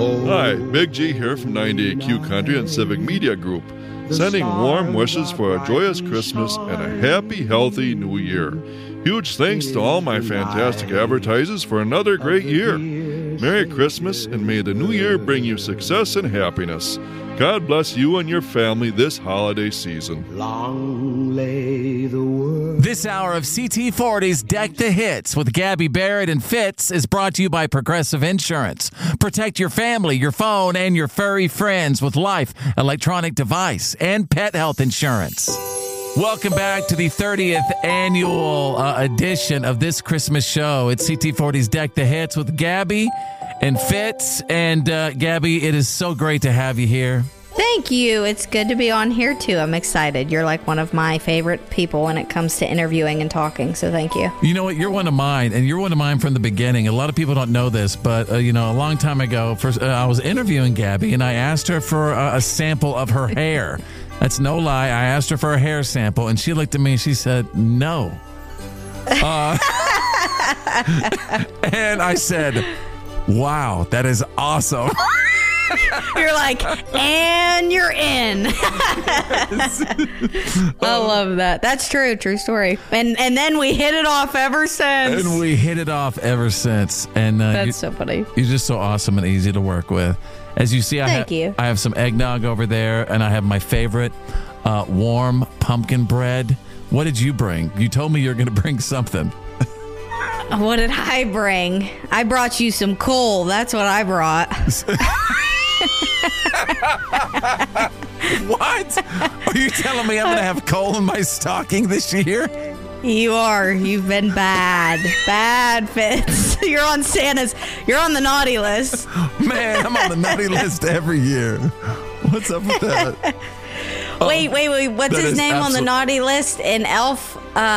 Hi, Big G here from 98Q Country and Civic Media Group, sending warm wishes for a joyous Christmas and a happy, healthy New Year. Huge thanks to all my fantastic advertisers for another great year. Merry Christmas, and may the new year bring you success and happiness. God bless you and your family this holiday season. Long lay the world. This hour of CT40's Deck the Hits with Gabby Barrett and Fitz is brought to you by Progressive Insurance. Protect your family, your phone, and your furry friends with life, electronic device, and pet health insurance. Welcome back to the 30th annual edition of this Christmas show. It's CT40's Deck the Hits with Gabby and Fitz. And Gabby, it is so great to have you here. Thank you. It's good to be on here, too. I'm excited. You're like one of my favorite people when it comes to interviewing and talking, so thank you. You know what? You're one of mine, and you're one of mine from the beginning. A lot of people don't know this, but, a long time ago, I was interviewing Gabby, and I asked her for a sample of her hair. That's no lie. I asked her for a hair sample, and she looked at me and she said, no. And I said, wow, that is awesome. You're like, and you're in. I love that. That's true. True story. And then we hit it off ever since. And that's so funny. You're just so awesome and easy to work with. As you see, I have some eggnog over there, and I have my favorite warm pumpkin bread. What did you bring? You told me you were going to bring something. What did I bring? I brought you some coal. That's what I brought. What? Are you telling me I'm going to have coal in my stocking this year? You are. You've been bad. Bad, Fitz. You're on the naughty list. Man, I'm on the naughty list every year. What's up with that? Wait. What's his name on the naughty list in Elf?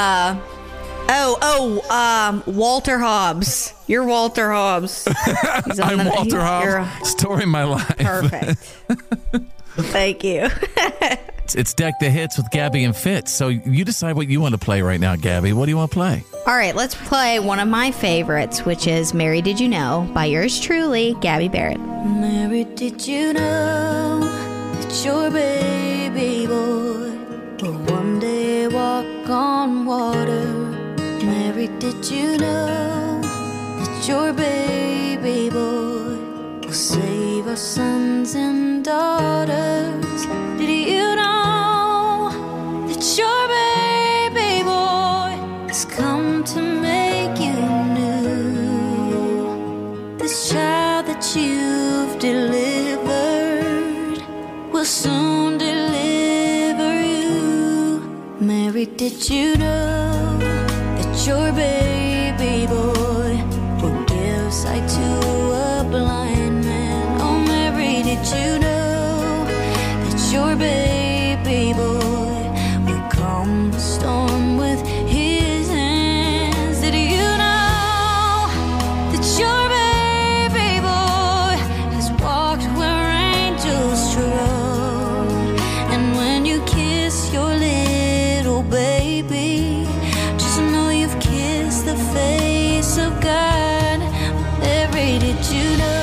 Walter Hobbs. You're Walter Hobbs. I'm Walter Hobbs. Story of my life. Perfect. Thank you. It's Deck the Hits with Gabby and Fitz. So you decide what you want to play right now, Gabby. What do you want to play? All right, let's play one of my favorites, which is Mary Did You Know by yours truly, Gabby Barrett. Mary, did you know that your baby boy will one day walk on water? Mary, did you know that your baby boy will save our sons and daughters? Did you know that your baby boy has come to make you new? This child that you've delivered will soon deliver you. Mary, did you know that your baby boy will give sight to a blind man? Oh, Mary, did you know your baby boy will calm the storm with his hands? Did you know that your baby boy has walked where angels trod? And when you kiss your little baby, just know you've kissed the face of God. Mary, did you know?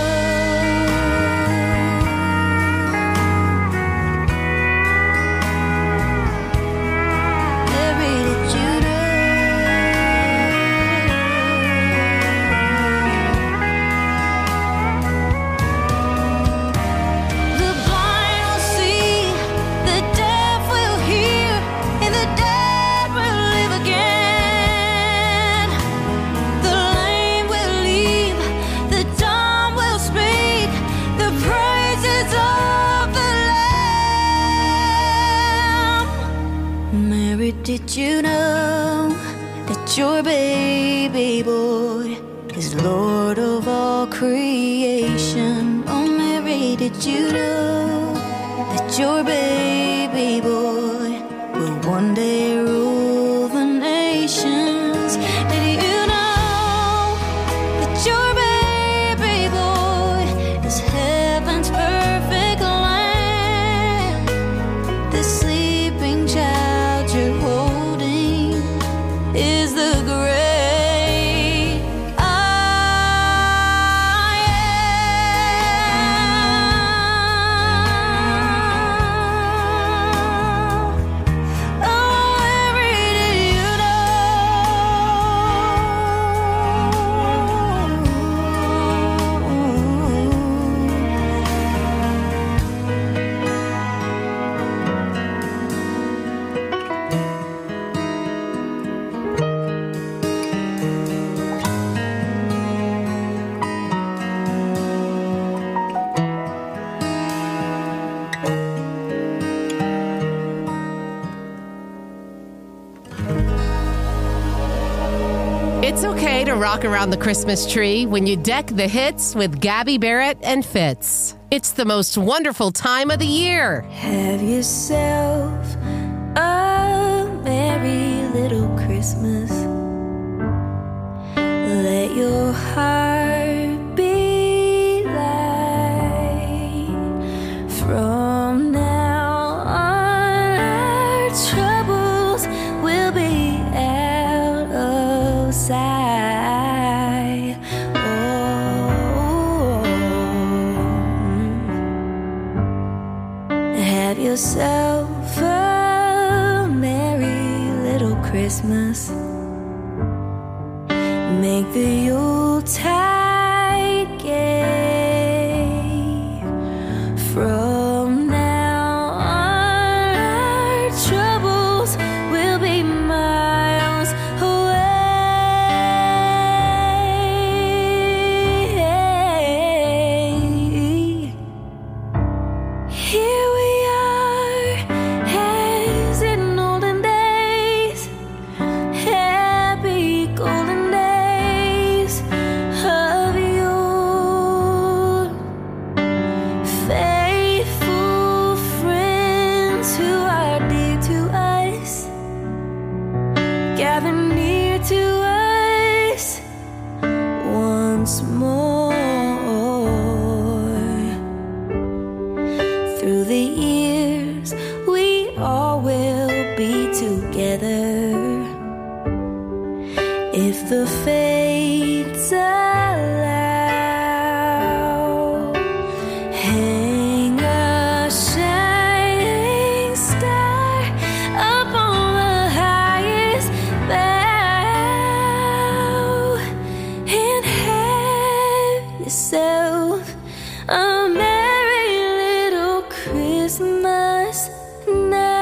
Did you know that your baby boy is Lord of all creation? Oh, Mary, did you know that your baby boy will one day rule the nations? Did you know that your baby boy is heaven's perfect lamb? The sleeping child you're holding is the great I am. rock around the Christmas tree when you deck the hits with Gabby Barrett and Fitz. It's the most wonderful time of the year. Have yourself a merry little Christmas. Let your heart be light. From now on, our troubles will be out of sight. Oh, have yourself a merry little Christmas. Make the Yuletide gay. From now on, our troubles will be miles away. Here we are, as in olden days, happy golden days of yore. Faithful friends who are dear to us, gather near to us once more. Through the years, we all will be together. If the fates allow, hang a shining star up on the highest bough, and have yourself a merry little Christmas now.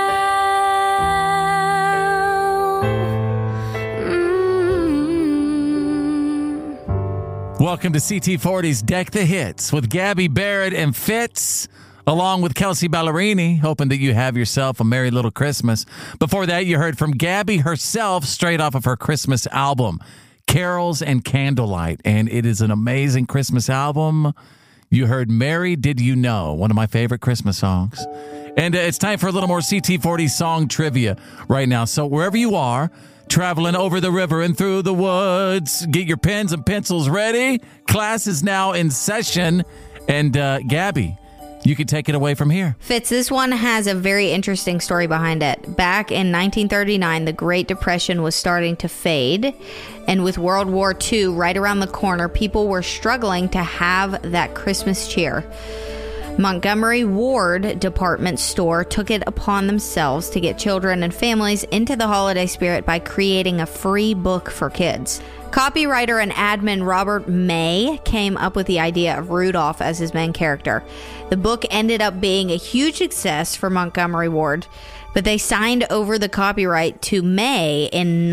Welcome to CT40's Deck the Hits with Gabby Barrett and Fitz, along with Kelsey Ballerini, hoping that you have yourself a merry little Christmas. Before that, you heard from Gabby herself straight off of her Christmas album, Carols and Candlelight, and it is an amazing Christmas album. You heard Mary Did You Know, one of my favorite Christmas songs. And it's time for a little more CT40 song trivia right now. So wherever you are, traveling over the river and through the woods, get your pens and pencils ready. Class is now in session. And Gabby, you can take it away from here. Fitz, this one has a very interesting story behind it. Back in 1939, the Great Depression was starting to fade. And with World War II right around the corner, people were struggling to have that Christmas cheer. Montgomery Ward department store took it upon themselves to get children and families into the holiday spirit by creating a free book for kids. Copywriter and admin Robert May came up with the idea of Rudolph as his main character. The book ended up being a huge success for Montgomery Ward, but they signed over the copyright to May in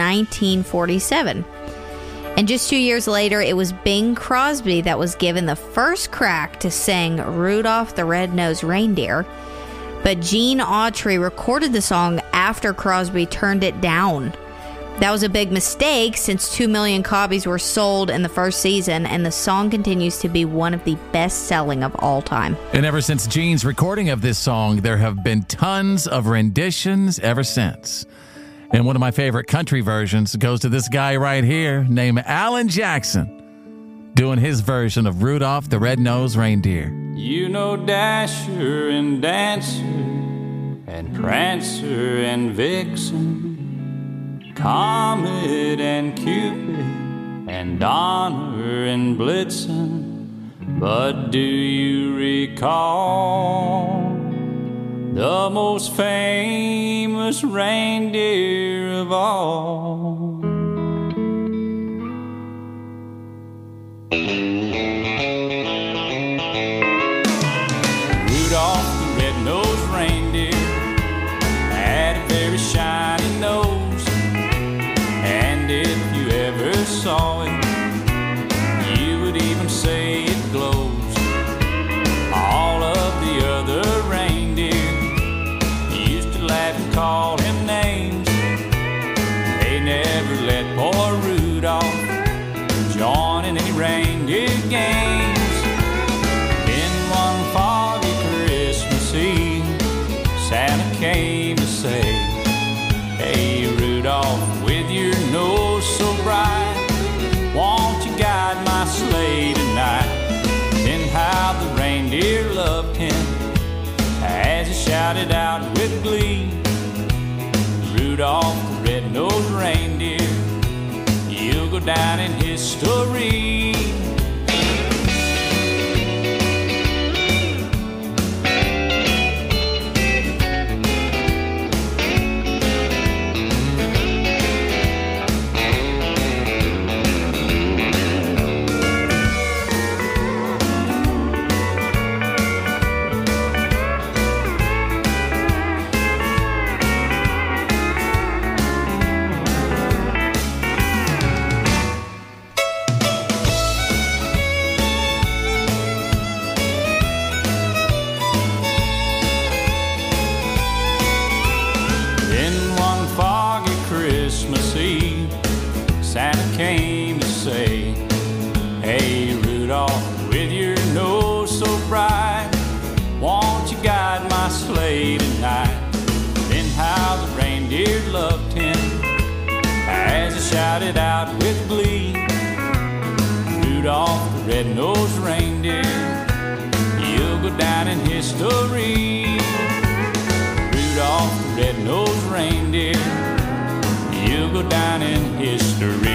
1947. And just 2 years later, it was Bing Crosby that was given the first crack to sing Rudolph the Red-Nosed Reindeer. But Gene Autry recorded the song after Crosby turned it down. That was a big mistake since 2 million copies were sold in the first season, and the song continues to be one of the best-selling of all time. And ever since Gene's recording of this song, there have been tons of renditions ever since. And one of my favorite country versions goes to this guy right here named Alan Jackson, doing his version of Rudolph the Red-Nosed Reindeer. You know Dasher and Dancer and Prancer and Vixen, Comet and Cupid and Donner and Blitzen. But do you recall the most famous reindeer of all? Rudolph the red-nosed reindeer had a very shiny nose, and if you ever saw it, you would even say it glows. All of the other reindeer used to laugh and call him names. They never let poor Rudolph reindeer games. In one foggy Christmas Eve, Santa came to say, "Hey Rudolph, with your nose so bright, won't you guide my sleigh tonight?" And how the reindeer loved him as he shouted out with glee, "Rudolph the red-nosed reindeer, you'll go down in history." Santa came to say, "Hey Rudolph, with your nose so bright, won't you guide my sleigh tonight?" Then how the reindeer loved him as he shouted out with glee, "Rudolph the red-nosed reindeer, you'll go down in history." Rudolph the red-nosed reindeer, you'll go down in history.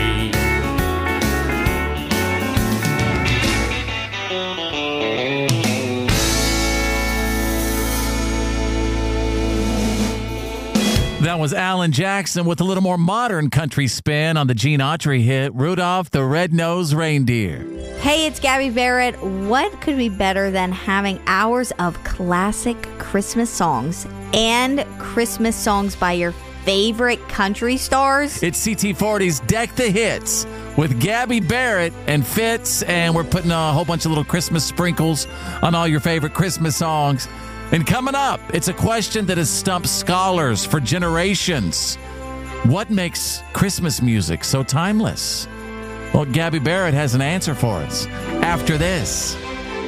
That was Alan Jackson with a little more modern country spin on the Gene Autry hit, Rudolph the Red-Nosed Reindeer. Hey, it's Gabby Barrett. What could be better than having hours of classic Christmas songs and Christmas songs by your favorite country stars? It's CT40's Deck the Hits with Gabby Barrett and Fitz, and we're putting a whole bunch of little Christmas sprinkles on all your favorite Christmas songs. And coming up, it's a question that has stumped scholars for generations. What makes Christmas music so timeless? Well, Gabby Barrett has an answer for us after this.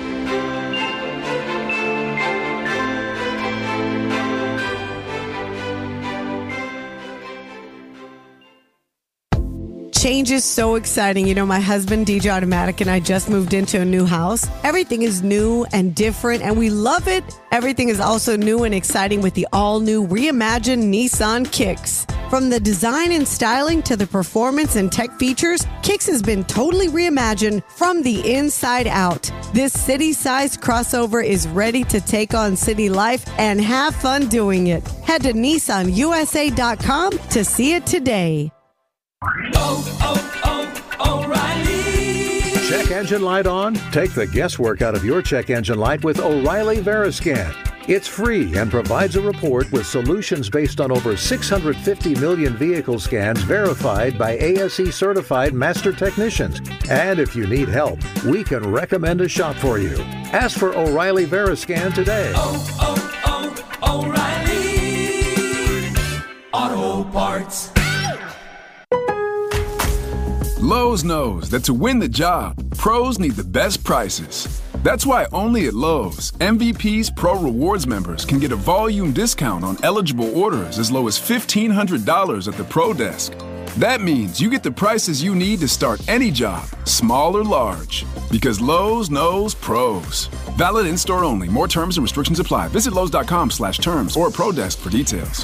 Change is so exciting. You know, my husband, DJ Automatic, and I just moved into a new house. Everything is new and different, and we love it. Everything is also new and exciting with the all-new reimagined Nissan Kicks. From the design and styling to the performance and tech features, Kicks has been totally reimagined from the inside out. This city-sized crossover is ready to take on city life and have fun doing it. Head to NissanUSA.com to see it today. O'Reilly. Check engine light on? Take the guesswork out of your check engine light with O'Reilly Veriscan. It's free and provides a report with solutions based on over 650 million vehicle scans verified by ASE certified master technicians. And if you need help, we can recommend a shop for you. Ask for O'Reilly Veriscan today. O'Reilly Auto Parts. Lowe's knows that to win the job, pros need the best prices. That's why only at Lowe's, MVP's Pro Rewards members can get a volume discount on eligible orders as low as $1,500 at the Pro Desk. That means you get the prices you need to start any job, small or large. Because Lowe's knows pros. Valid in-store only. More terms and restrictions apply. Visit Lowe's.com/terms or Pro Desk for details.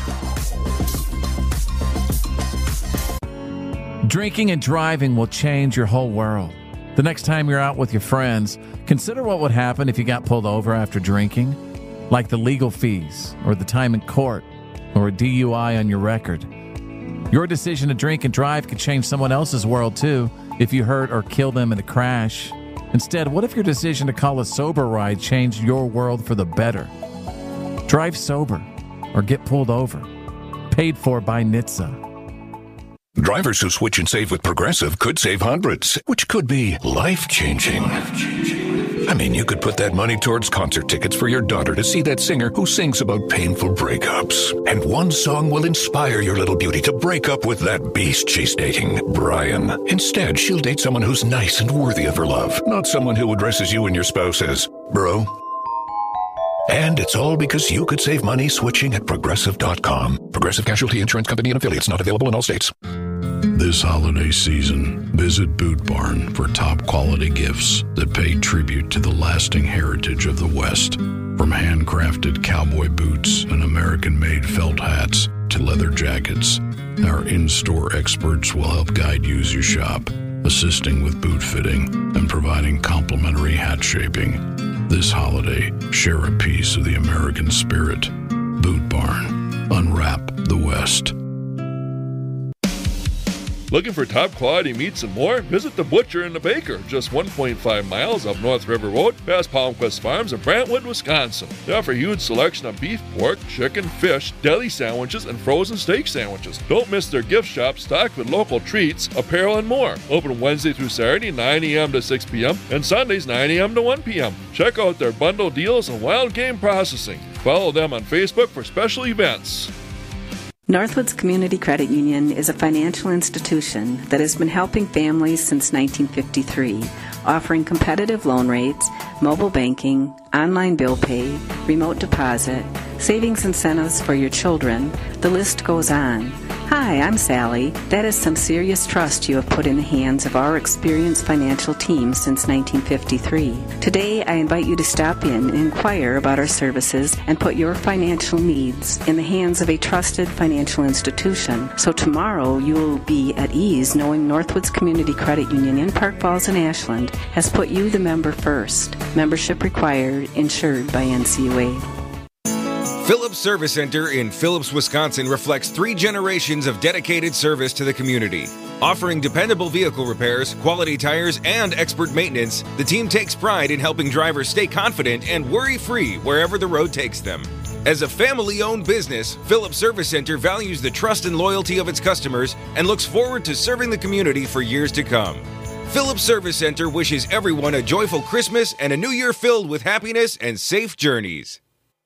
Drinking and driving will change your whole world. The next time you're out with your friends, consider what would happen if you got pulled over after drinking, like the legal fees, or the time in court, or a DUI on your record. Your decision to drink and drive could change someone else's world too if you hurt or kill them in a crash. Instead, what if your decision to call a sober ride changed your world for the better? Drive sober or get pulled over. Paid for by NHTSA. Drivers who switch and save with Progressive could save hundreds, which could be life-changing. I mean, you could put that money towards concert tickets for your daughter to see that singer who sings about painful breakups. And one song will inspire your little beauty to break up with that beast she's dating, Brian. Instead, she'll date someone who's nice and worthy of her love, not someone who addresses you and your spouse as bro. And it's all because you could save money switching at Progressive.com. Progressive Casualty Insurance Company and affiliates, not available in all states. This holiday season, visit Boot Barn for top quality gifts that pay tribute to the lasting heritage of the West. From handcrafted cowboy boots and American-made felt hats to leather jackets, our in-store experts will help guide you as you shop, assisting with boot fitting and providing complimentary hat shaping. This holiday, share a piece of the American spirit. Boot Barn. Unwrap the West. Looking for top quality meats and more? Visit the Butcher and the Baker, just 1.5 miles up North River Road, past Palmquist Farms in Brantwood, Wisconsin. They offer a huge selection of beef, pork, chicken, fish, deli sandwiches, and frozen steak sandwiches. Don't miss their gift shop stocked with local treats, apparel, and more. Open Wednesday through Saturday, 9 a.m. to 6 p.m., and Sundays, 9 a.m. to 1 p.m. Check out their bundle deals and wild game processing. Follow them on Facebook for special events. Northwoods Community Credit Union is a financial institution that has been helping families since 1953, offering competitive loan rates, mobile banking, online bill pay, remote deposit, savings incentives for your children. The list goes on. Hi, I'm Sally. That is some serious trust you have put in the hands of our experienced financial team since 1953. Today, I invite you to stop in and inquire about our services and put your financial needs in the hands of a trusted financial institution. So tomorrow, you will be at ease knowing Northwoods Community Credit Union in Park Falls and Ashland has put you, the member, first. Membership required, insured by NCUA. Phillips Service Center in Phillips, Wisconsin reflects 3 generations of dedicated service to the community. Offering dependable vehicle repairs, quality tires, and expert maintenance, the team takes pride in helping drivers stay confident and worry-free wherever the road takes them. As a family-owned business, Phillips Service Center values the trust and loyalty of its customers and looks forward to serving the community for years to come. Phillips Service Center wishes everyone a joyful Christmas and a new year filled with happiness and safe journeys.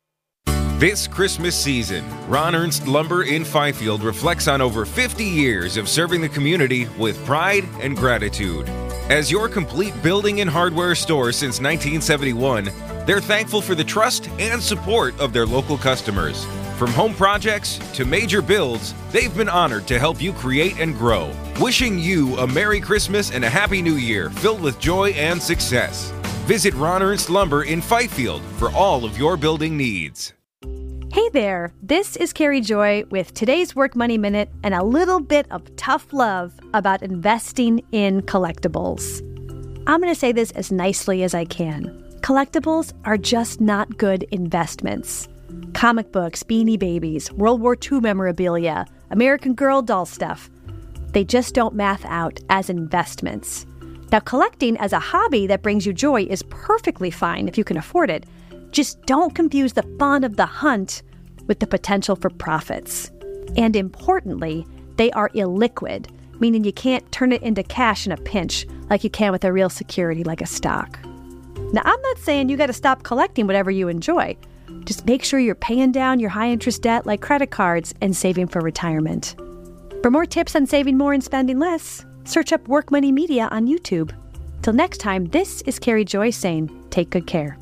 This Christmas season, Ron Ernst Lumber in Fifield reflects on over 50 years of serving the community with pride and gratitude. As your complete building and hardware store since 1971, they're thankful for the trust and support of their local customers. From home projects to major builds, they've been honored to help you create and grow. Wishing you a Merry Christmas and a Happy New Year filled with joy and success. Visit Ron Ernst Lumber in Fifield for all of your building needs. Hey there, this is Carrie Joy with today's Work Money Minute and a little bit of tough love about investing in collectibles. I'm going to say this as nicely as I can. Collectibles are just not good investments. Comic books, Beanie Babies, World War II memorabilia, American Girl doll stuff. They just don't math out as investments. Now, collecting as a hobby that brings you joy is perfectly fine if you can afford it. Just don't confuse the fun of the hunt with the potential for profits. And importantly, they are illiquid, meaning you can't turn it into cash in a pinch like you can with a real security like a stock. Now, I'm not saying you got to stop collecting whatever you enjoy. Just make sure you're paying down your high-interest debt like credit cards and saving for retirement. For more tips on saving more and spending less, search up Work Money Media on YouTube. Till next time, this is Carrie Joy saying, take good care.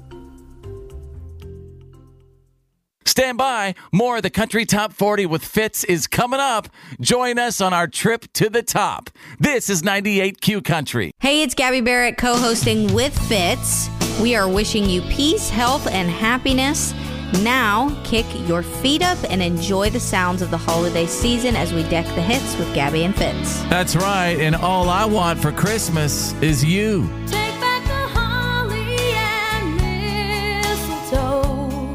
Stand by. More of the Country Top 40 with Fitz is coming up. Join us on our trip to the top. This is 98Q Country. Hey, it's Gabby Barrett co-hosting with Fitz. We are wishing you peace, health, and happiness. Now, kick your feet up and enjoy the sounds of the holiday season as we deck the hits with Gabby and Fitz. That's right, and all I want for Christmas is you. Take back the holly and mistletoe.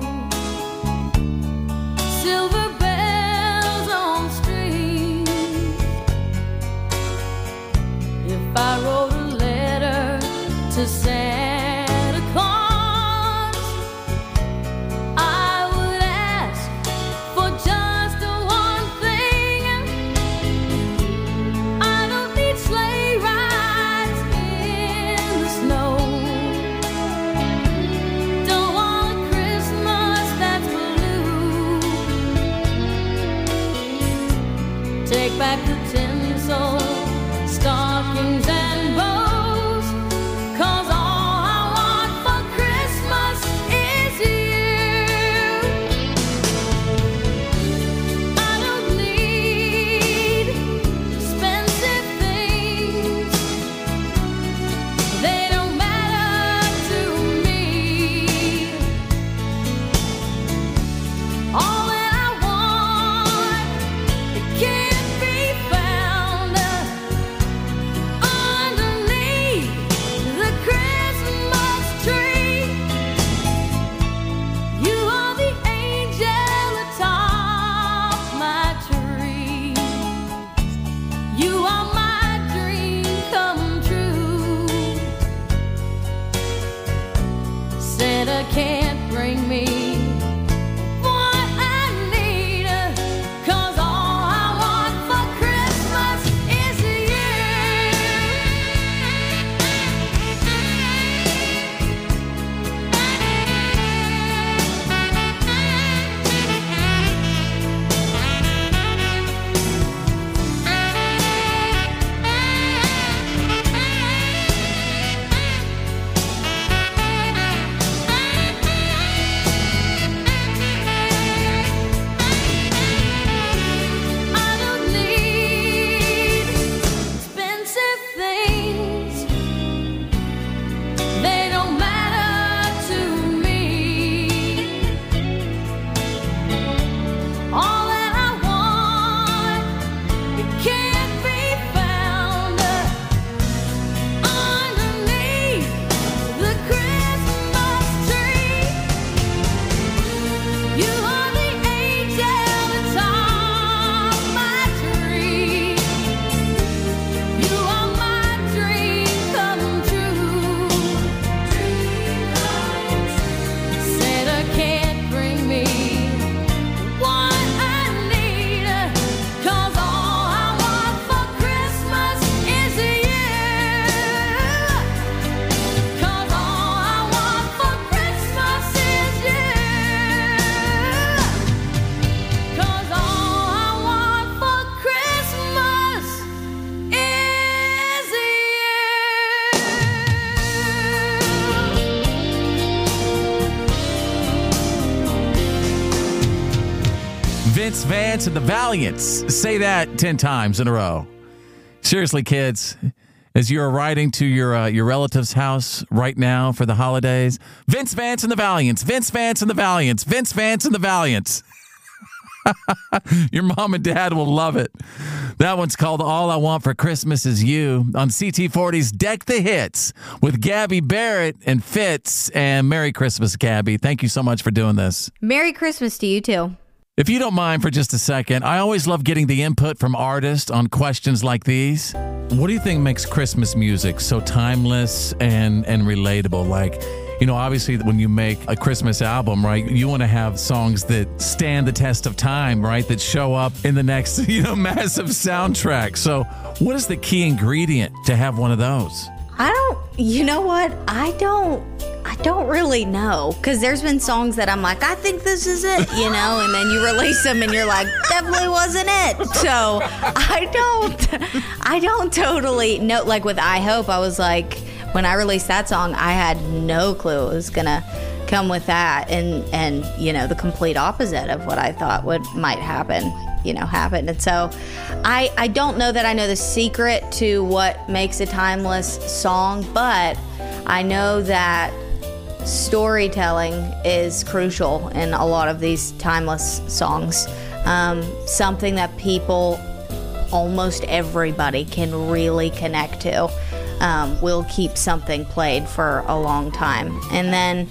Silver bells on strings. If I wrote a letter to Santa Claus, I would ask for just one thing. I don't need sleigh rides in the snow. Santa can't bring me what I need, 'cause all I want for Christmas is you. I don't need expensive things. They don't matter to me. All that I want, it can't be found underneath the Christmas tree. You are the angel atop my tree. You are my dream come true. Santa can't bring me what I need, 'cause all I want for Christmas is you. 'Cause all I want for Christmas is you. 'Cause all I want for Christmas is Vince Vance and the Valiants. Say that 10 times in a row. Seriously, kids, as you're riding to your relative's house right now for the holidays, Vince Vance and the Valiants, Vince Vance and the Valiants, Vince Vance and the Valiants. Your mom and dad will love it. That one's called All I Want for Christmas Is You on CT40's Deck the Hits with Gabby Barrett and Fitz. And Merry Christmas, Gabby. Thank you so much for doing this. Merry Christmas to you too. If you don't mind for just a second, I always love getting the input from artists on questions like these. What do you think makes Christmas music so timeless and relatable? Like, you know, obviously when you make a Christmas album, right, you want to have songs that stand the test of time, right, that show up in the next, massive soundtrack. So what is the key ingredient to have one of those? You know what? I don't really know, because there's been songs that I'm like, I think this is it, and then you release them and you're like, definitely wasn't it. So I don't totally know. Like with I Hope, I was like, when I released that song, I had no clue it was gonna come with that, and the complete opposite of what I thought might happen. And so I don't know that I know the secret to what makes a timeless song, but I know that storytelling is crucial in a lot of these timeless songs. Something that people, almost everybody, can really connect to. Will keep something played for a long time. And then,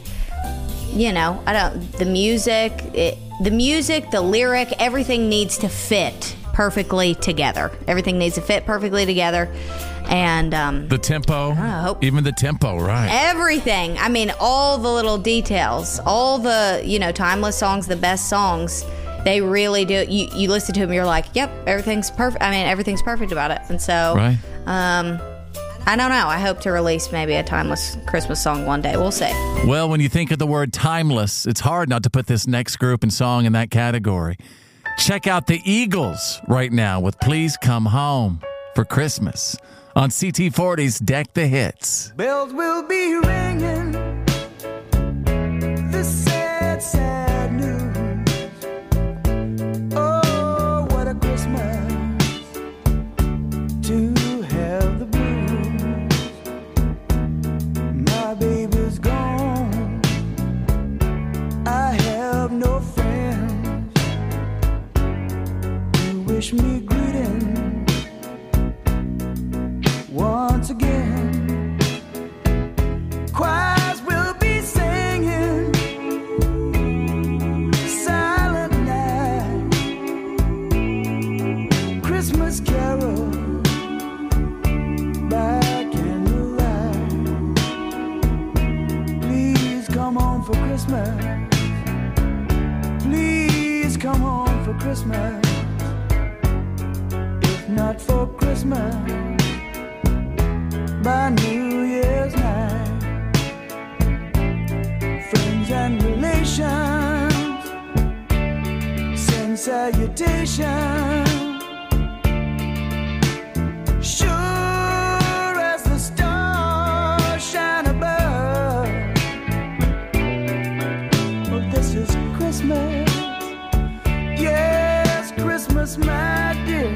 the music, the lyric, everything needs to fit perfectly together. Everything needs to fit perfectly together. And the tempo, even the tempo, right? Everything. I mean, all the little details, all the, timeless songs, the best songs, they really do. You listen to them, you're like, yep, everything's perfect. I mean, everything's perfect about it. And so, right. I don't know. I hope to release maybe a timeless Christmas song one day. We'll see. Well, when you think of the word timeless, it's hard not to put this next group and song in that category. Check out the Eagles right now with Please Come Home for Christmas on CT40's Deck the Hits. Bells will be ringing. This sad, sad news. Oh, what a Christmas to have the blues. My baby's gone. I have no friends to wish me greeting. Once again, home for Christmas. Please come home for Christmas. If not for Christmas, by New Year's night, friends and relations send salutations. Sure as the stars shine above, well, this is Christmas. Yes, Christmas, my dear.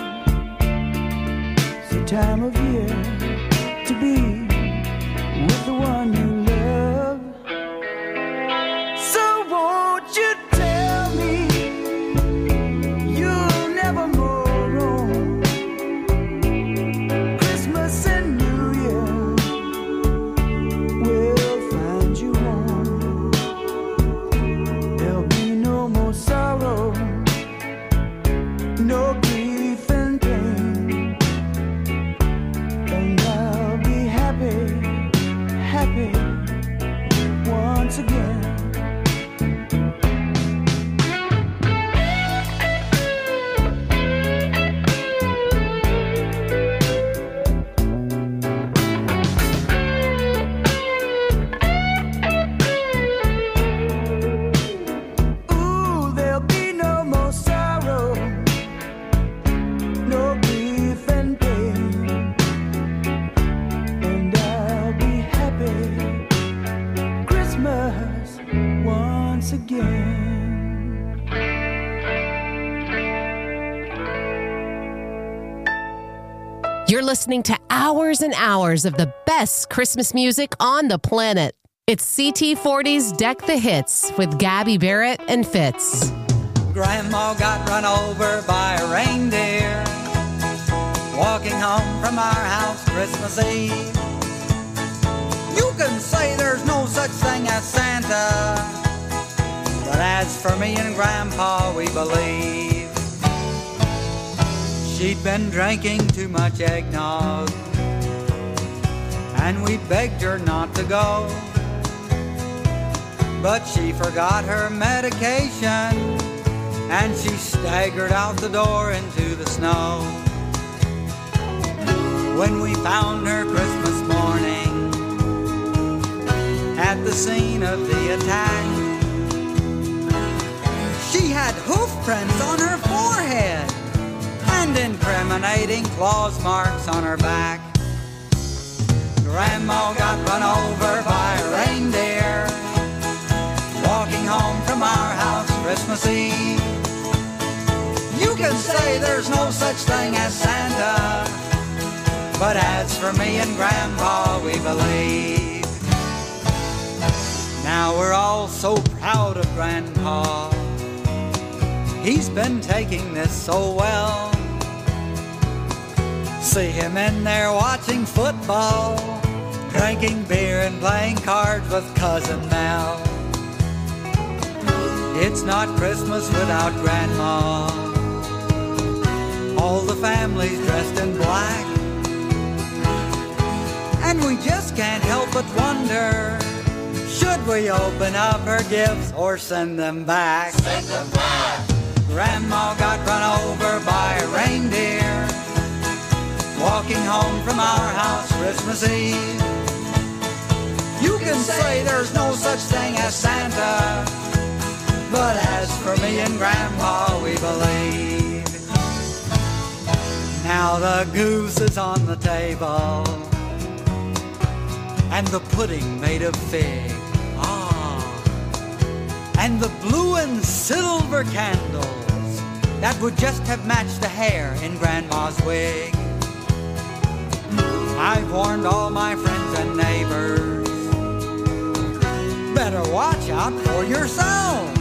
It's the time of year to be with the one you love. So won't you tell me you'll never more roam? Christmas and New Year will find you home. There'll be no more sorrow, no grief and pain, and I'll be happy, happy once again. Ooh, there'll be no more sorrow, no grief and pain, and I'll be happy Christmas once again. You're listening to hours and hours of the best Christmas music on the planet. It's CT40's Deck the Hits with Gabby Barrett and Fitz. Grandma got run over by a reindeer walking home from our house Christmas Eve. You can say there's no such thing as Santa, but as for me and Grandpa, we believe. She'd been drinking too much eggnog, and we begged her not to go. But she forgot her medication, and she staggered out the door into the snow. When we found her Christmas morning at the scene of the attack, she had hoof prints on her forehead and incriminating claws marks on her back. Grandma got run over by a reindeer walking home from our house Christmas Eve. You can say there's no such thing as Santa, but as for me and Grandpa, we believe. Now we're all so proud of Grandpa. He's been taking this so well. See him in there watching football, drinking beer and playing cards with Cousin Mel. It's not Christmas without Grandma. All the family's dressed in black, and we just can't help but wonder, should we open up her gifts or send them back? Send them back. Grandma got run over by a reindeer walking home from our house Christmas Eve. You can say there's no such thing as Santa, but as for me and Grandpa, we believe. Now the goose is on the table, and the pudding made of fig. And the blue and silver candles that would just have matched the hair in Grandma's wig. I've warned all my friends and neighbors, better watch out for yourselves.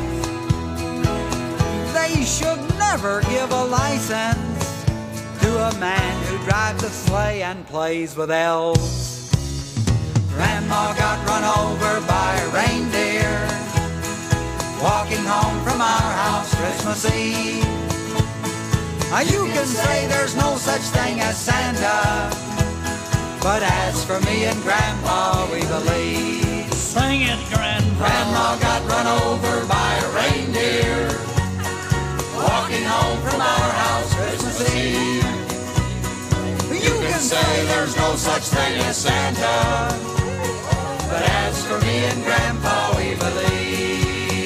They should never give a license to a man who drives a sleigh and plays with elves. Grandma got run over by a reindeer walking home from our house Christmas Eve. You can say there's no such thing as Santa, but as for me and Grandpa, we believe. Sing it, Grandpa. say there's no such thing as Santa. But as for me and Grandpa, we believe.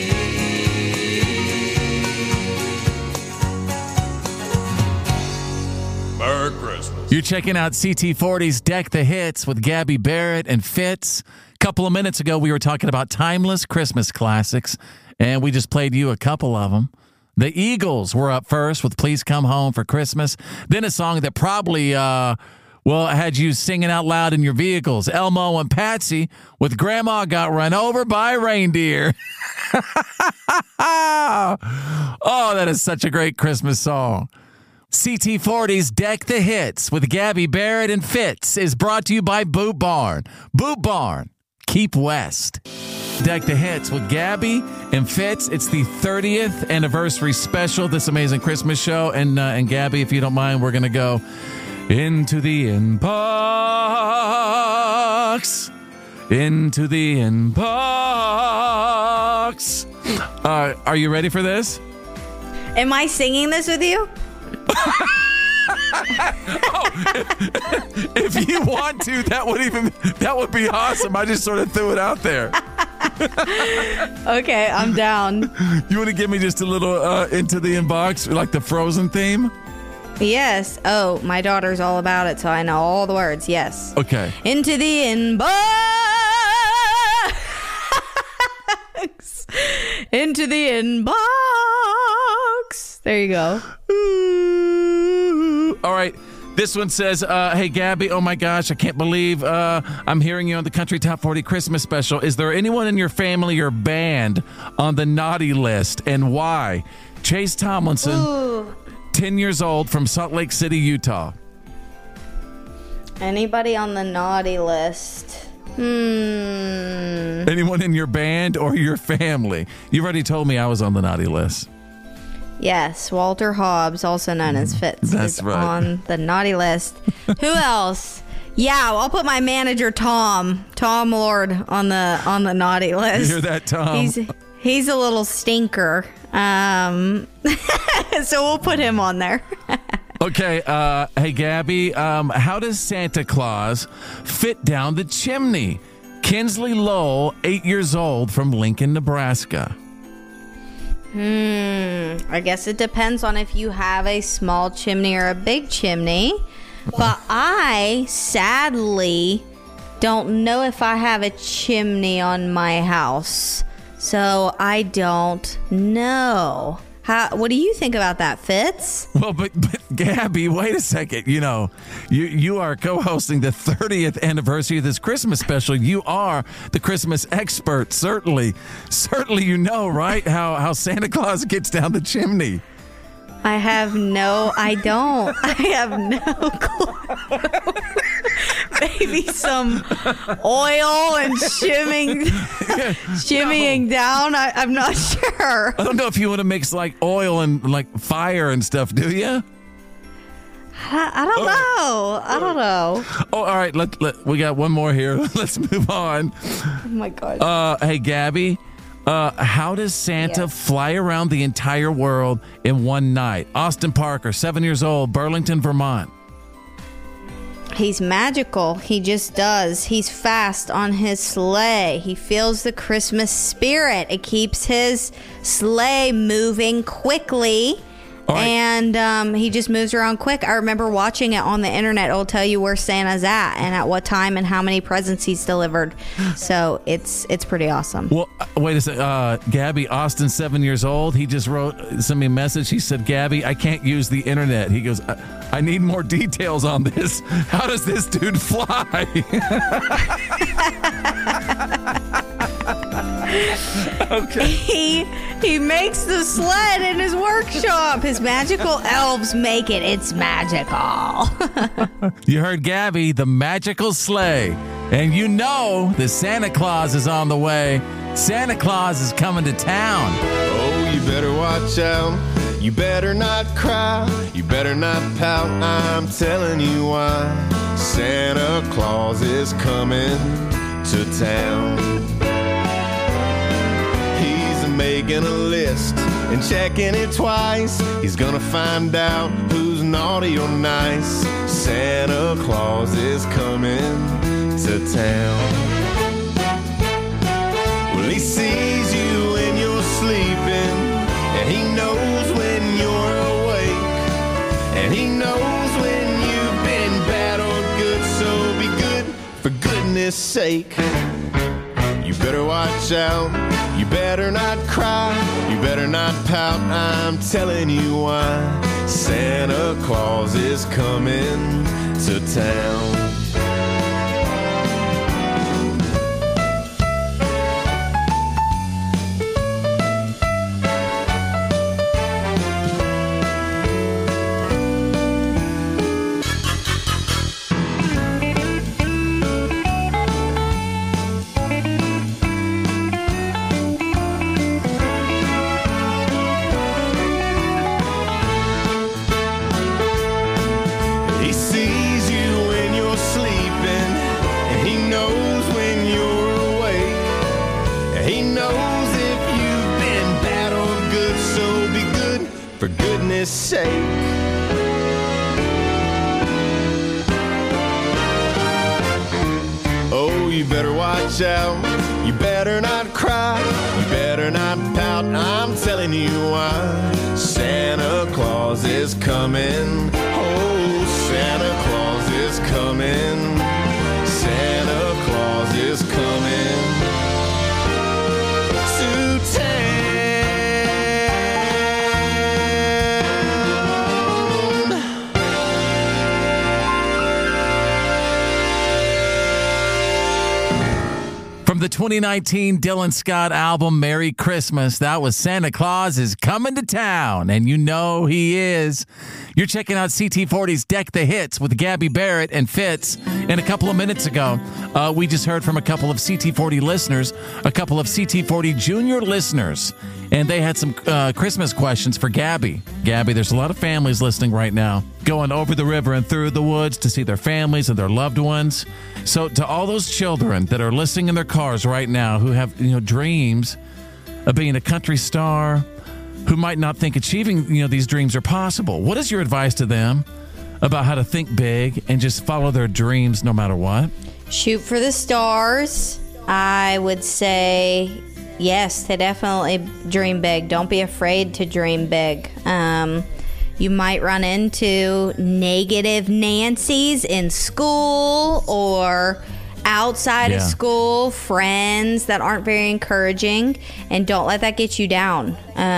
Merry Christmas. You're checking out CT40's Deck the Hits with Gabby Barrett and Fitz. A couple of minutes ago, we were talking about timeless Christmas classics, and we just played you a couple of them. The Eagles were up first with Please Come Home for Christmas. Then a song that probably, had you singing out loud in your vehicles. Elmo and Patsy with Grandma Got Run Over by Reindeer. Oh, that is such a great Christmas song. CT40's Deck the Hits with Gabby Barrett and Fitz is brought to you by Boot Barn. Boot Barn, keep west. Deck the Hits with Gabby and Fitz. It's the 30th anniversary special, this amazing Christmas show. And Gabby, if you don't mind, we're going to go into the inbox. Into the inbox. Are you ready for this? Am I singing this with you? If you want to, that would be awesome. I just sort of threw it out there. Okay, I'm down. You want to give me just a little into the inbox, like the Frozen theme? Yes. Oh, my daughter's all about it, so I know all the words. Yes. Okay. Into the inbox. Into the inbox. There you go. All right. This one says, hey, Gabby, oh, my gosh, I can't believe I'm hearing you on the Country Top 40 Christmas special. Is there anyone in your family or band on the naughty list, and why? Chase Tomlinson, Ooh. 10 years old, from Salt Lake City, Utah. Anybody on the naughty list? Anyone in your band or your family? You've already told me I was on the naughty list. Yes, Walter Hobbs, also known as Fitz, That's is right. on the naughty list. Who else? Yeah, I'll put my manager Tom Lord on the naughty list. You hear that, Tom? He's a little stinker, so we'll put him on there. Okay, hey, Gabby, how does Santa Claus fit down the chimney? Kinsley Lowell, 8 years old, from Lincoln, Nebraska. I guess it depends on if you have a small chimney or a big chimney. But I sadly don't know if I have a chimney on my house. So I don't know. What do you think about that, Fitz? Well, but Gabby, wait a second. You know, you are co-hosting the 30th anniversary of this Christmas special. You are the Christmas expert. Certainly, you know, right? How Santa Claus gets down the chimney. I don't. I have no clue. Maybe some oil and shimmying down. I'm not sure. I don't know if you want to mix like oil and like fire and stuff, do you? I don't know. Oh, all right. We got one more here. Let's move on. Oh my God. Hey, Gabby. How does Santa fly around the entire world in one night? Austin Parker, 7 years old, Burlington, Vermont. He's magical. He just does. He's fast on his sleigh. He feels the Christmas spirit. It keeps his sleigh moving quickly. Right. And he just moves around quick. I remember watching it on the internet. It'll tell you where Santa's at and at what time and how many presents he's delivered. So it's pretty awesome. Well, wait a second. Gabby, Austin, 7 years old. He just sent me a message. He said, Gabby, I can't use the internet. He goes, I need more details on this. How does this dude fly? Okay. He makes the sled in his workshop. His magical elves make it. It's magical. You heard Gabby, the magical sleigh. And you know the Santa Claus is on the way. Santa Claus is coming to town. Oh, you better watch out. You better not cry. You better not pout. I'm telling you why. Santa Claus is coming to town. Making a list and checking it twice. He's gonna find out who's naughty or nice. Santa Claus is coming to town. Well, he sees you when you're sleeping, and he knows when you're awake, and he knows when you've been bad or good, so be good for goodness sake. You better watch out, you better not cry, you better not pout, I'm telling you why. Santa Claus is coming to town. Sake. Oh, you better watch out, you better not cry, you better not pout, I'm telling you why. Santa Claus is coming, oh, Santa Claus is coming, Santa Claus is coming to town. From the 2019 Dylan Scott album, Merry Christmas, that was Santa Claus is Coming to Town, and you know he is. You're checking out CT40's Deck the Hits with Gabby Barrett and Fitz. And a couple of minutes ago, we just heard from a couple of CT40 listeners, a couple of CT40 junior listeners, and they had some Christmas questions for Gabby. Gabby, there's a lot of families listening right now, going over the river and through the woods to see their families and their loved ones. So to all those children that are listening in their cars right now who have, dreams of being a country star, who might not think achieving, these dreams are possible, what is your advice to them about how to think big and just follow their dreams no matter what? Shoot for the stars. I would say yes, to definitely dream big. Don't be afraid to dream big. You might run into negative Nancys in school or outside of school, friends that aren't very encouraging, and don't let that get you down.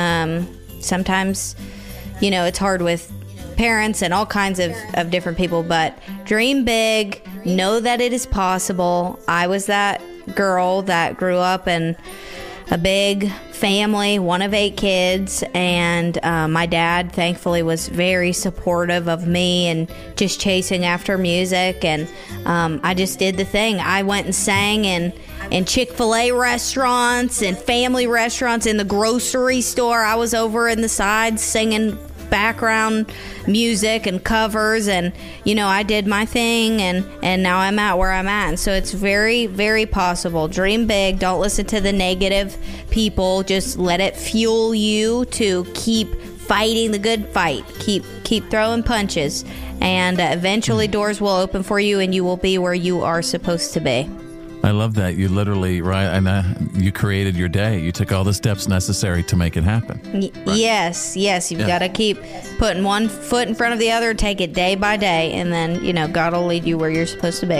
Sometimes, it's hard with parents and all kinds of different people, but dream big, know that it is possible. I was that girl that grew up in a big family, one of 8 kids, and my dad thankfully was very supportive of me and just chasing after music, and I just did the thing. I went and sang in Chick-fil-A restaurants and family restaurants, in the grocery store. I was over in the sides singing background music and covers, and I did my thing, and now I'm at where I'm at. And so it's very, very possible. Dream big. Don't listen to the negative people. Just let it fuel you to keep fighting the good fight. Keep throwing punches, and eventually doors will open for you, and you will be where you are supposed to be. I love that. You literally, and you created your day. You took all the steps necessary to make it happen. Right? Yes. You've got to keep putting one foot in front of the other, take it day by day, and then, God will lead you where you're supposed to be.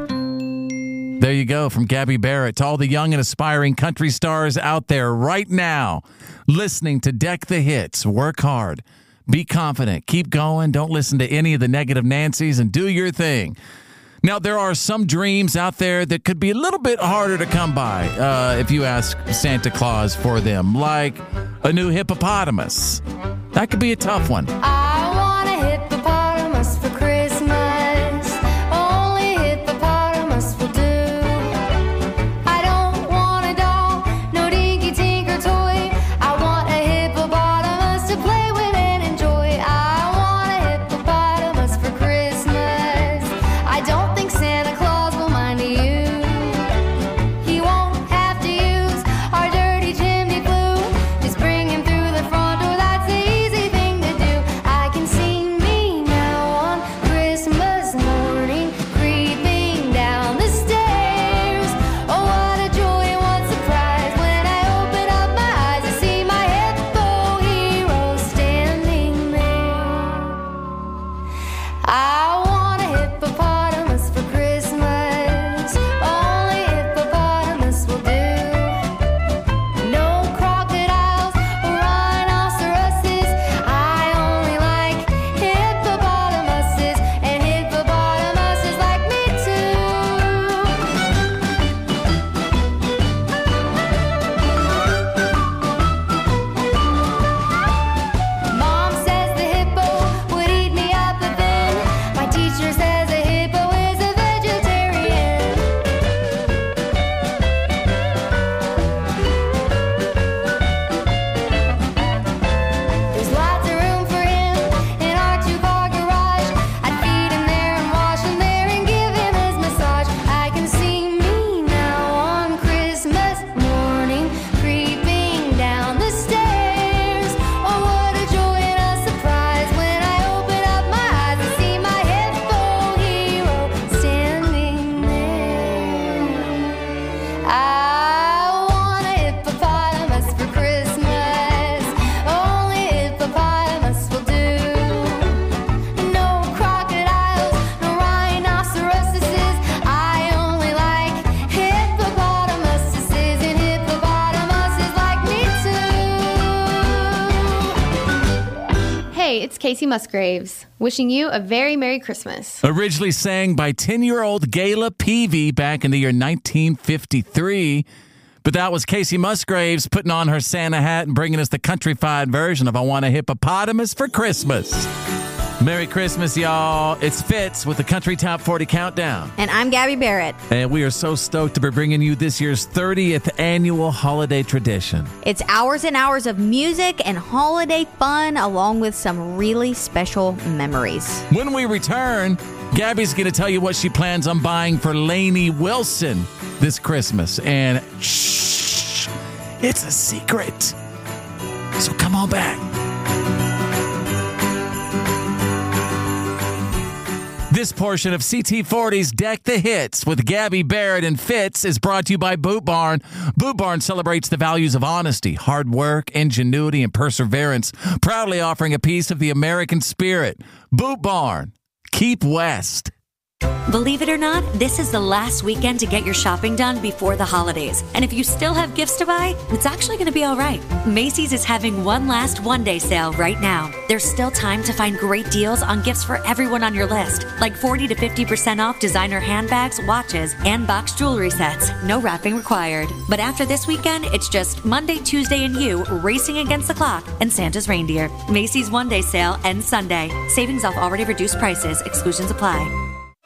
There you go, from Gabby Barrett to all the young and aspiring country stars out there right now, listening to Deck the Hits. Work hard. Be confident. Keep going. Don't listen to any of the negative Nancys, and do your thing. Now, there are some dreams out there that could be a little bit harder to come by if you ask Santa Claus for them, like a new hippopotamus. That could be a tough one. I want a hippopotamus for Christmas. Only hippopotamus will do. I don't want a doll, no dinky tinker toy. I want a hippopotamus to play with and enjoy. I want a hippopotamus for Christmas. I don't think Santa Claus will mind you. He won't have to use our dirty chimney flue. Just bring him through the front Casey Musgraves, wishing you a very Merry Christmas. Originally sang by 10-year-old Gayla Peavy back in the year 1953. But that was Casey Musgraves putting on her Santa hat and bringing us the countrified version of I Want a Hippopotamus for Christmas. Merry Christmas, y'all. It's Fitz with the Country Top 40 Countdown. And I'm Gabby Barrett. And we are so stoked to be bringing you this year's 30th annual holiday tradition. It's hours and hours of music and holiday fun, along with some really special memories. When we return, Gabby's going to tell you what she plans on buying for Lainey Wilson this Christmas. And shh, it's a secret. So come on back. This portion of CT40's Deck the Hits with Gabby Barrett and Fitz is brought to you by Boot Barn. Boot Barn celebrates the values of honesty, hard work, ingenuity, and perseverance, proudly offering a piece of the American spirit. Boot Barn. Keep West. Believe it or not, this is the last weekend to get your shopping done before the holidays. And if you still have gifts to buy, it's actually going to be all right. Macy's is having one last one-day sale right now. There's still time to find great deals on gifts for everyone on your list, like 40 to 50% off designer handbags, watches, and box jewelry sets. No wrapping required. But after this weekend, it's just Monday, Tuesday, and you racing against the clock and Santa's reindeer. Macy's one-day sale ends Sunday. Savings off already reduced prices. Exclusions apply.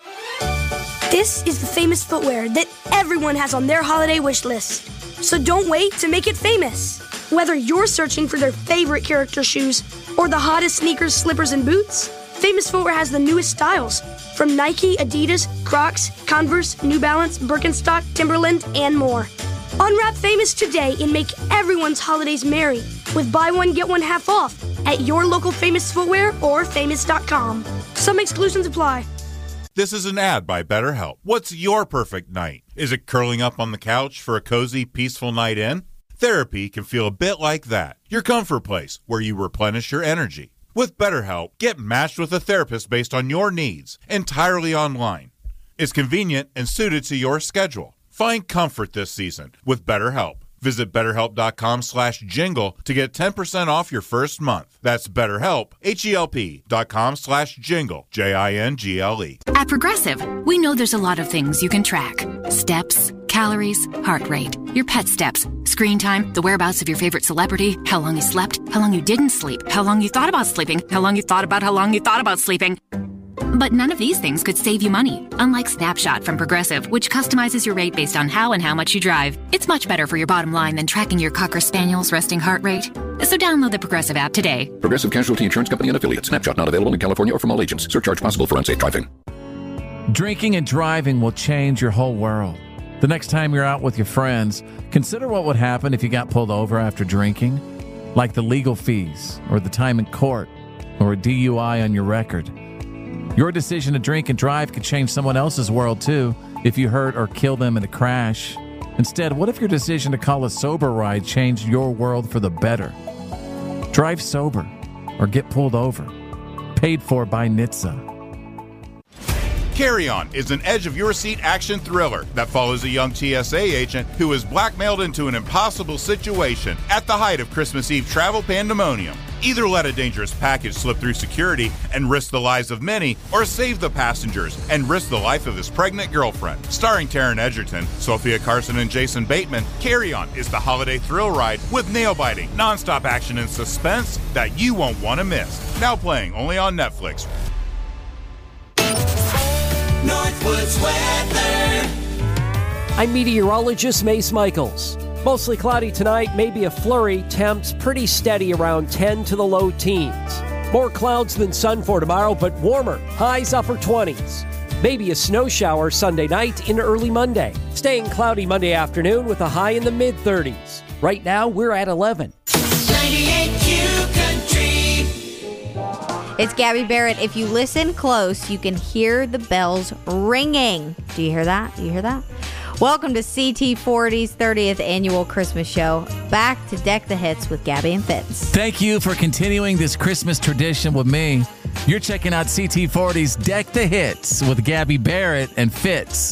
This is the famous footwear that everyone has on their holiday wish list. So don't wait to make it famous. Whether you're searching for their favorite character shoes or the hottest sneakers, slippers, and boots, Famous Footwear has the newest styles from Nike, Adidas, Crocs, Converse, New Balance, Birkenstock, Timberland, and more. Unwrap Famous today and make everyone's holidays merry with buy one, get one half off at your local Famous Footwear or famous.com. Some exclusions apply. This is an ad by BetterHelp. What's your perfect night? Is it curling up on the couch for a cozy, peaceful night in? Therapy can feel a bit like that. Your comfort place where you replenish your energy. With BetterHelp, get matched with a therapist based on your needs, entirely online. It's convenient and suited to your schedule. Find comfort this season with BetterHelp. Visit BetterHelp.com/jingle to get 10% off your first month. That's BetterHelp, HELP.com/jingle, JINGLE. At Progressive, we know there's a lot of things you can track. Steps, calories, heart rate, your pet steps, screen time, the whereabouts of your favorite celebrity, how long you slept, how long you didn't sleep, how long you thought about sleeping, how long you thought about sleeping. But none of these things could save you money, unlike Snapshot from Progressive, which customizes your rate based on how and how much you drive. It's much better for your bottom line than tracking your Cocker Spaniel's resting heart rate. So download the Progressive app today. Progressive Casualty Insurance Company and Affiliates. Snapshot not available in California or from all agents. Surcharge possible for unsafe driving. Drinking and driving will change your whole world. The next time you're out with your friends, consider what would happen if you got pulled over after drinking, like the legal fees or the time in court or a DUI on your record. Your decision to drink and drive could change someone else's world, too, if you hurt or kill them in a crash. Instead, what if your decision to call a sober ride changed your world for the better? Drive sober or get pulled over. Paid for by NHTSA. Carry On is an edge-of-your-seat action thriller that follows a young TSA agent who is blackmailed into an impossible situation at the height of Christmas Eve travel pandemonium. Either let a dangerous package slip through security and risk the lives of many, or save the passengers and risk the life of his pregnant girlfriend. Starring Taron Egerton, Sophia Carson, and Jason Bateman, Carry On is the holiday thrill ride with nail-biting, non-stop action and suspense that you won't want to miss. Now playing only on Netflix. Northwoods weather. I'm meteorologist Mace Michaels. Mostly cloudy tonight, maybe a flurry. Temps pretty steady around 10 to the low teens. More clouds than sun for tomorrow, but warmer. Highs upper 20s. Maybe a snow shower Sunday night into early Monday. Staying cloudy Monday afternoon with a high in the mid-30s. Right now, we're at 11. 98Q Country. It's Gabby Barrett. If you listen close, you can hear the bells ringing. Do you hear that? Do you hear that? Welcome to CT40's 30th annual Christmas show. Back to Deck the Hits with Gabby and Fitz. Thank you for continuing this Christmas tradition with me. You're checking out CT40's Deck the Hits with Gabby Barrett and Fitz.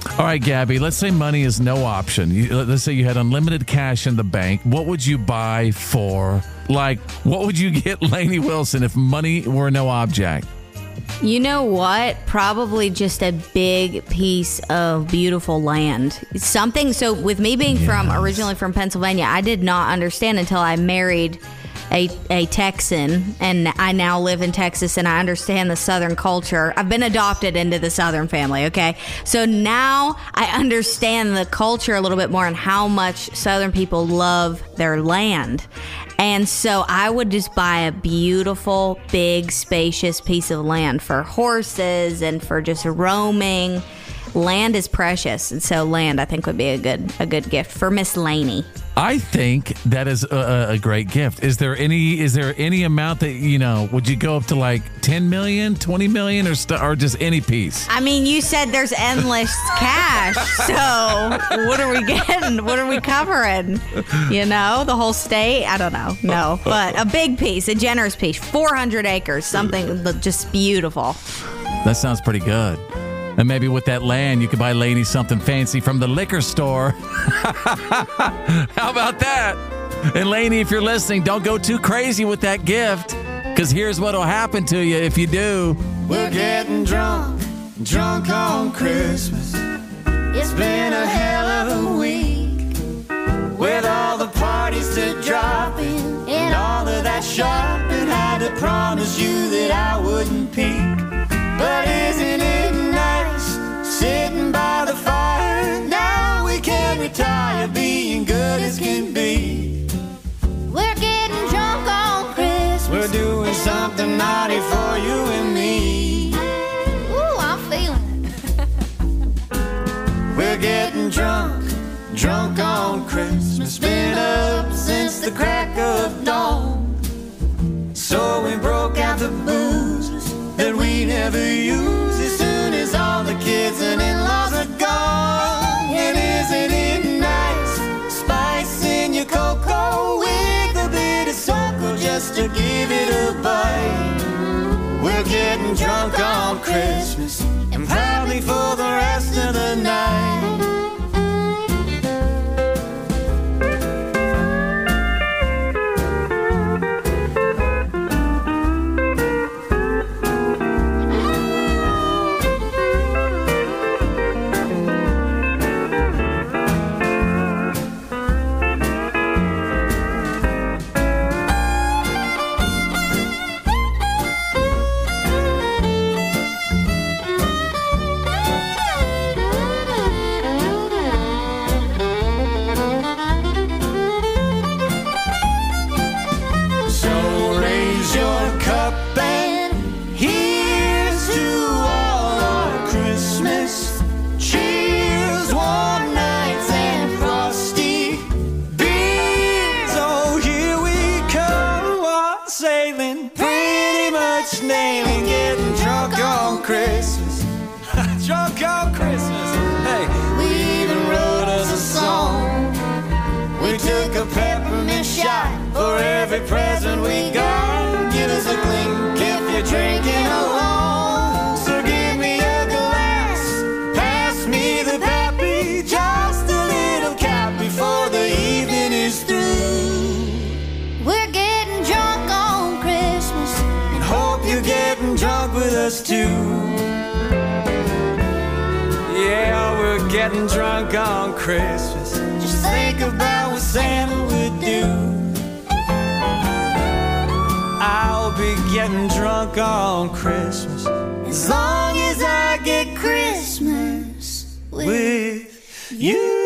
All right, Gabby, let's say money is no option. Let's say you had unlimited cash in the bank. What would you buy for? Like, what would you get Lainey Wilson if money were no object? You know what? Probably just a big piece of beautiful land. Something. So with me being originally from Pennsylvania, I did not understand until I married a Texan, and I now live in Texas, and I understand the Southern culture. I've been adopted into the Southern family, okay? So now I understand the culture a little bit more and how much Southern people love their land. And so I would just buy a beautiful, big, spacious piece of land for horses and for just roaming. Land is precious, and so land, I think, would be a good gift for Miss Lainey. I think that is a great gift. Is there any amount that, would you go up to like 10 million, 20 million, or just any piece? I mean, you said there's endless cash, so what are we getting? What are we covering? The whole state? I don't know. No, but a big piece, a generous piece, 400 acres, something just beautiful. That sounds pretty good. And maybe with that land, you could buy Lainey something fancy from the liquor store. How about that? And Lainey, if you're listening, don't go too crazy with that gift, because here's what will happen to you if you do. We're getting drunk on Christmas. It's been a hell of a week, with all the parties to drop in and all of that shopping. Had to promise you that I wouldn't peek. But isn't it nice sitting by the fire? Now we can retire being good as can be. We're getting drunk on Christmas. We're doing something naughty for you and me. Ooh, I'm feeling it. We're getting drunk on Christmas. Been up since the crack of dawn. So we broke out the booze that we never use as soon as all the kids and in-laws are gone. And isn't it nice, spice in your cocoa with a bit of Soco just to give it a bite. We're getting drunk on Christmas and probably for the rest of the night. Drunk on Christmas. Hey, we even wrote us a song. We took a peppermint shot for every present we got. Give us a clink if you're drinking alone. So give me a glass, pass me the pappy, just a little cap before the evening is through. We're getting drunk on Christmas, and hope you're getting drunk with us too. Yeah, we're getting drunk on Christmas. Just think about what Santa would do. I'll be getting drunk on Christmas as long as I get Christmas with you.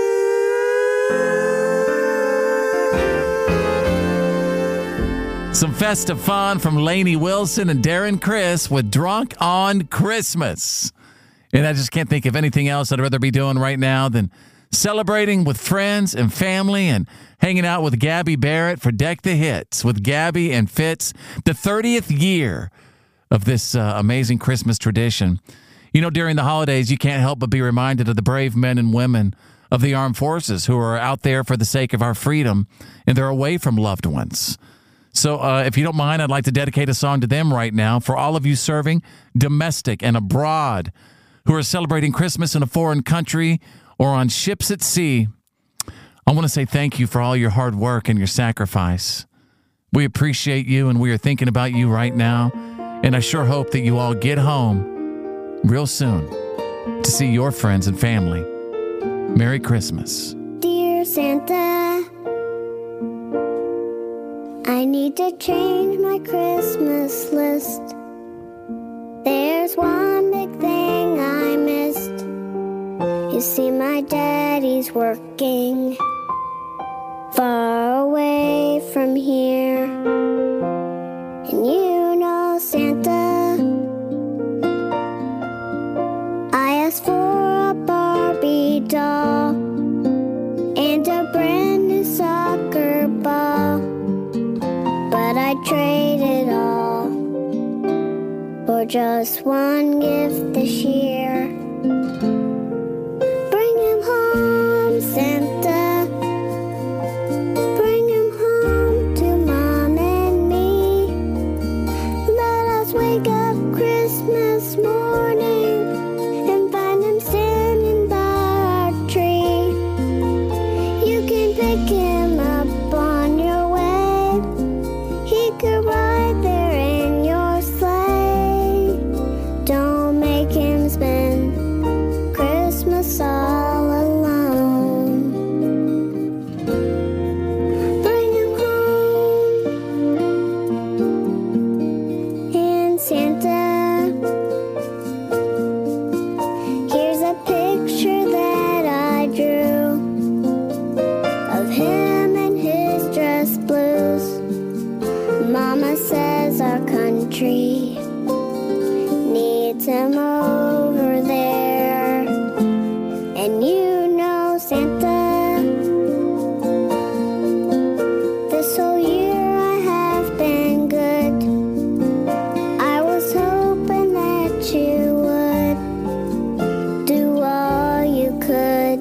Some festive fun from Lainey Wilson and Darren Criss with Drunk on Christmas. And I just can't think of anything else I'd rather be doing right now than celebrating with friends and family and hanging out with Gabby Barrett for Deck the Hits with Gabby and Fitz, the 30th year of this amazing Christmas tradition. During the holidays, you can't help but be reminded of the brave men and women of the armed forces who are out there for the sake of our freedom, and they're away from loved ones. So if you don't mind, I'd like to dedicate a song to them right now for all of you serving domestic and abroad. who are celebrating Christmas in a foreign country or on ships at sea, I want to say thank you for all your hard work and your sacrifice. We appreciate you, and we are thinking about you right now, and I sure hope that you all get home real soon to see your friends and family. Merry Christmas. Dear Santa, I need to change my Christmas list. There's one big thing I missed. You see, my daddy's working far away from here. And you know, Santa, I asked for a Barbie doll and a brand new soccer ball, but I traded all for just one gift this year. Bring him home, Santa. Bring him home to Mom and me. Let us wake up Christmas morning and find him standing by our tree. You can pick him up on your way. He could ride there in your sleigh. Don't make him spend Christmas all alone. Bring him home. And Santa, here's a picture that I drew of him in his dress blues. Mama says our country needs him over there. And you know, Santa, this whole year I have been good. I was hoping that you would do all you could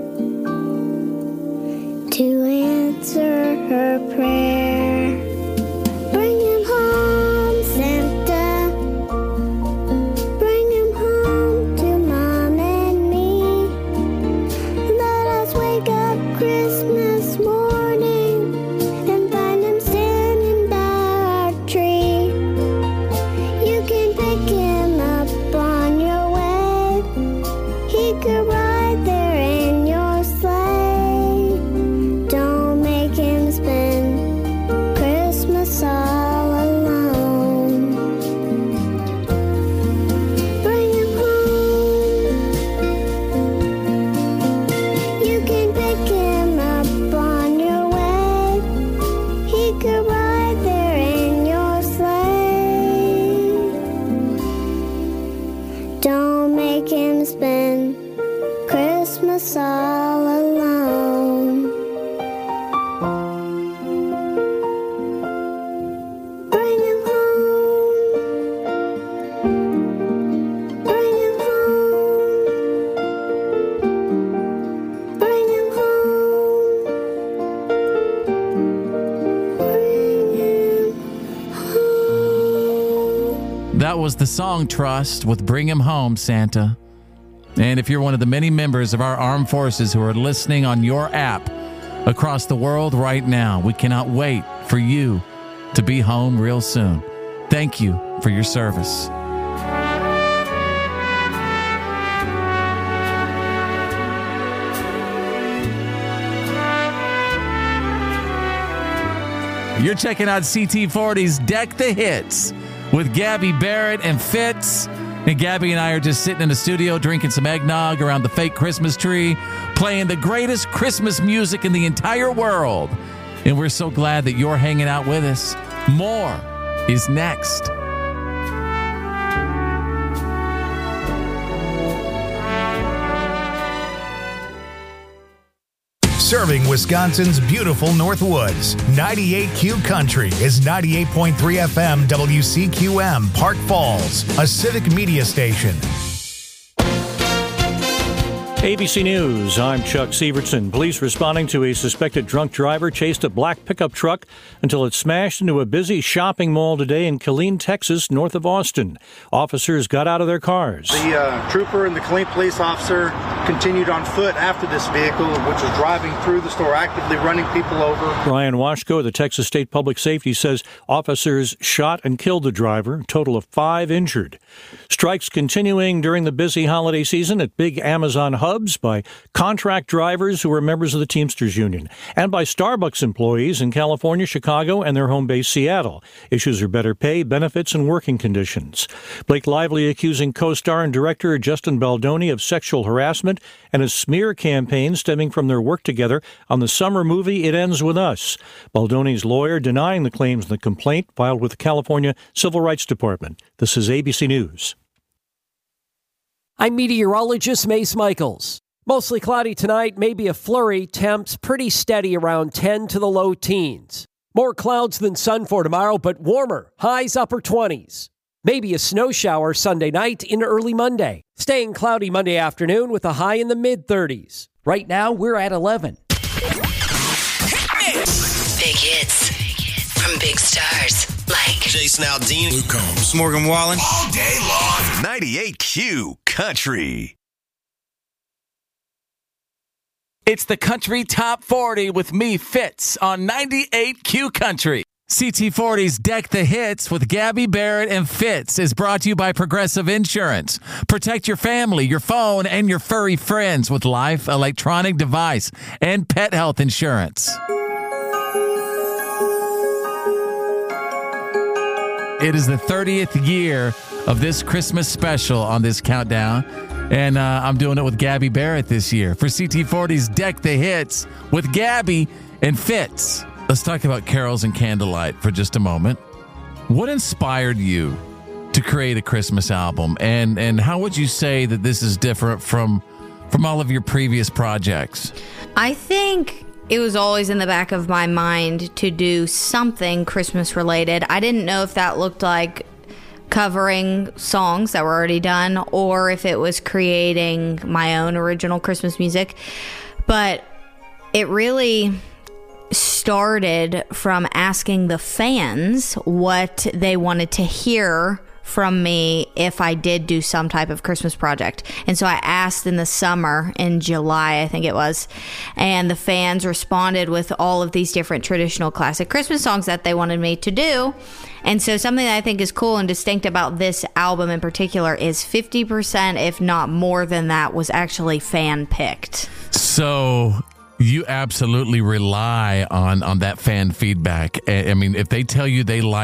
to answer her prayer. Bring him home, Santa. Bring him home to Mom and me. Let us wake up Christmas morning and find him standing by our tree. You can pick him up on your way. He could ride there in your sleigh. Don't make him spend Christmas all alone. Bring him home. You can pick him up on your way. He could ride there in your sleigh. Don't make him spend Christmas all alone. Bring him home. Bring him home. Bring him home. Bring him home. That was the Song Trust with Bring Him Home, Santa. And if you're one of the many members of our armed forces who are listening on your app across the world right now, we cannot wait for you to be home real soon. Thank you for your service. You're checking out CT40's Deck the Hits with Gabby Barrett and Fitz. And Gabby and I are just sitting in the studio drinking some eggnog around the fake Christmas tree, playing the greatest Christmas music in the entire world. And we're so glad that you're hanging out with us. More is next. Serving Wisconsin's beautiful Northwoods. 98Q Country is 98.3 FM WCQM, Park Falls, a civic media station. ABC News, I'm Chuck Severson. Police responding to a suspected drunk driver chased a black pickup truck until it smashed into a busy shopping mall today in Killeen, Texas, north of Austin. Officers got out of their cars. The trooper and the Killeen police officer continued on foot after this vehicle, which was driving through the store, actively running people over. Brian Washko, the Texas State Public Safety, says officers shot and killed the driver, a total of 5 injured. Strikes continuing during the busy holiday season at big Amazon hubs by contract drivers who are members of the Teamsters Union and by Starbucks employees in California, Chicago, and their home base, Seattle. Issues are better pay, benefits, and working conditions. Blake Lively accusing co-star and director Justin Baldoni of sexual harassment and a smear campaign stemming from their work together on the summer movie It Ends With Us. Baldoni's lawyer denying the claims in the complaint filed with the California Civil Rights Department. This is ABC News. I'm meteorologist Mace Michaels. Mostly cloudy tonight, maybe a flurry. Temps pretty steady around 10 to the low teens. More clouds than sun for tomorrow, but warmer. Highs upper 20s. Maybe a snow shower Sunday night into early Monday. Staying cloudy Monday afternoon with a high in the mid-30s. Right now, we're at 11. Big hits from big stars like Jason Aldean, Luke Combs, Morgan Wallen, all day long. 98Q Country. It's the Country Top 40 with me, Fitz, on 98Q Country. CT40's Deck the Hits with Gabby Barrett and Fitz is brought to you by Progressive Insurance. Protect your family, your phone, and your furry friends with life, electronic device, and pet health insurance. It is the 30th year of this Christmas special on this countdown, and I'm doing it with Gabby Barrett this year for CT40's Deck the Hits with Gabby and Fitz. Let's talk about carols and candlelight for just a moment. What inspired you to create a Christmas album, and how would you say that this is different from all of your previous projects? I think it was always in the back of my mind to do something Christmas related. I didn't know if that looked like covering songs that were already done or if it was creating my own original Christmas music. But it really started from asking the fans what they wanted to hear from me if I did do some type of Christmas project. And so I asked in the summer, in July, I think it was, and the fans responded with all of these different traditional classic Christmas songs that they wanted me to do. And so something that I think is cool and distinct about this album in particular is 50%, if not more than that, was actually fan-picked. So you absolutely rely on that fan feedback. I mean, if they tell you they like